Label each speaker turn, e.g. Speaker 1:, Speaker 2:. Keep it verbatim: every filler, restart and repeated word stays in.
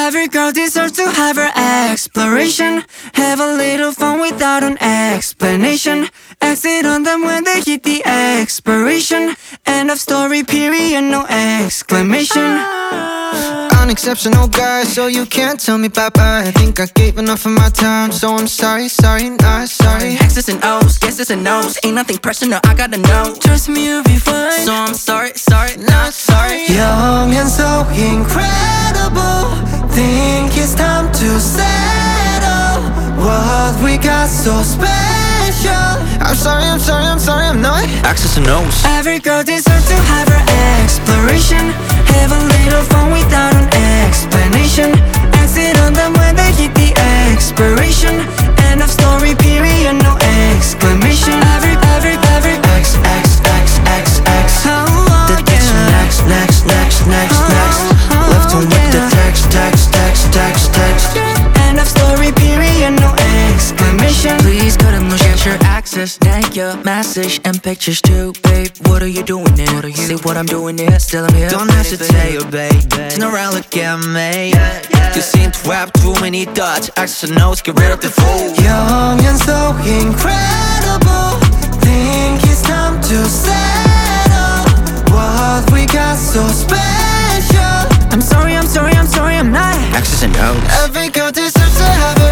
Speaker 1: Every girl deserves to have her exploration. Have a little fun without an explanation. Exit on them when they hit the expiration. End of story, period, no exclamation.
Speaker 2: Unexceptional guy, so you can't tell me bye-bye. I think I gave enough of my time, so I'm sorry, sorry, not sorry.
Speaker 1: X's and O's, yeses and no's, ain't nothing personal, I gotta know. Trust me, you'll be fine. So I'm sorry, sorry, not sorry.
Speaker 2: Young and so incredible, think it's time to settle what we got so special. I'm sorry, I'm sorry, I'm sorry, I'm not X's and O's.
Speaker 1: Every girl deserves to have her exploration. Have a little fun without an explanation. Exit on them when they hit the expiration. End of story, period, no exclamation. Every, every, every
Speaker 2: X, X, X, X, X.
Speaker 1: oh,
Speaker 2: The ditch
Speaker 1: yeah.
Speaker 2: next, next, next, next, next.
Speaker 1: Oh,
Speaker 2: Left one with the
Speaker 1: yeah.
Speaker 2: text, text, text, text, text.
Speaker 1: End of story, period, no exclamation. Please go and look at your access. Thank your message and pictures too, babe. What are you doing here? What are you See what I'm doing here? Still I'm here.
Speaker 2: Don't hesitate, oh babe. Turn around, look at me. You seem to have too many thoughts. X's and O's, get rid of the fool. Young and so incredible, think it's time to settle what we got so special.
Speaker 1: I'm sorry, I'm sorry, I'm sorry, I'm not.
Speaker 2: X's and O's. Every girl deserves to have her